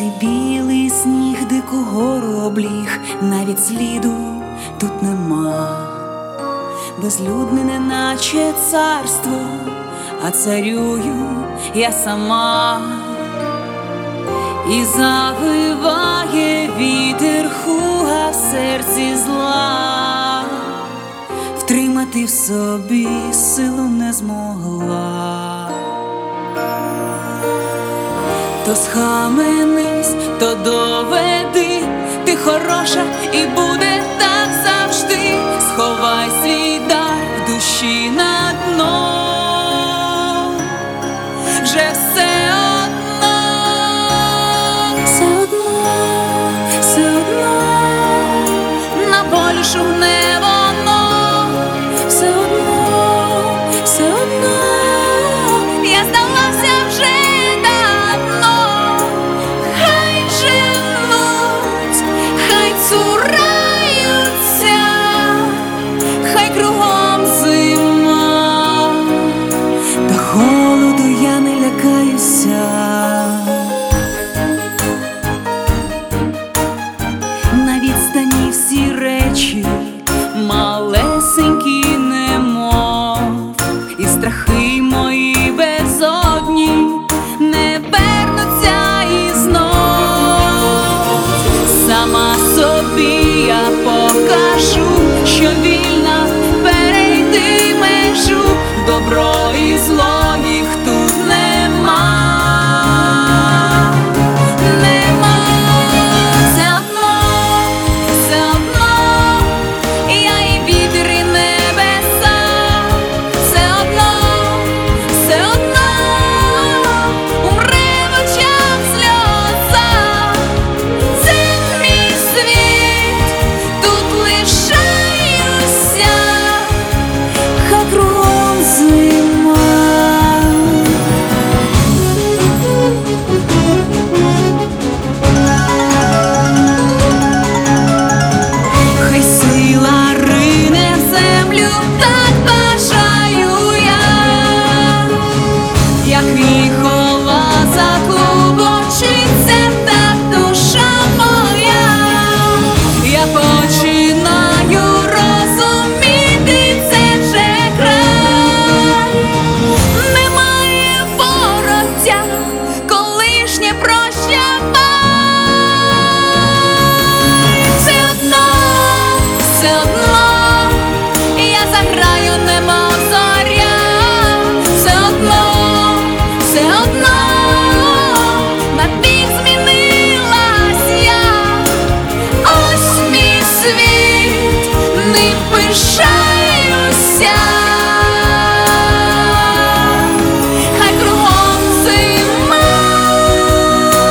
Цей білий сніг дику гору обліг, навіть сліду тут нема. Безлюдне, неначе царство, а царюю я сама. І завиває вітер хуга в серці зла, втримати в собі силу не змогла. То схаменись, то доведи, ти хороша і буде так завжди. Сховай свій дар в душі на дно, вже все одно, все одно на полі шумне воно, все одно я здалася вже. На відстані всі речі малесенькі, немов, і страхи мої безодні не вернуться і знов. Сама собі я покажу, що вільна перейти межу, добро і зло їх тут нема.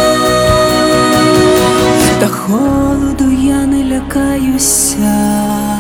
Та холоду я не лякаюся.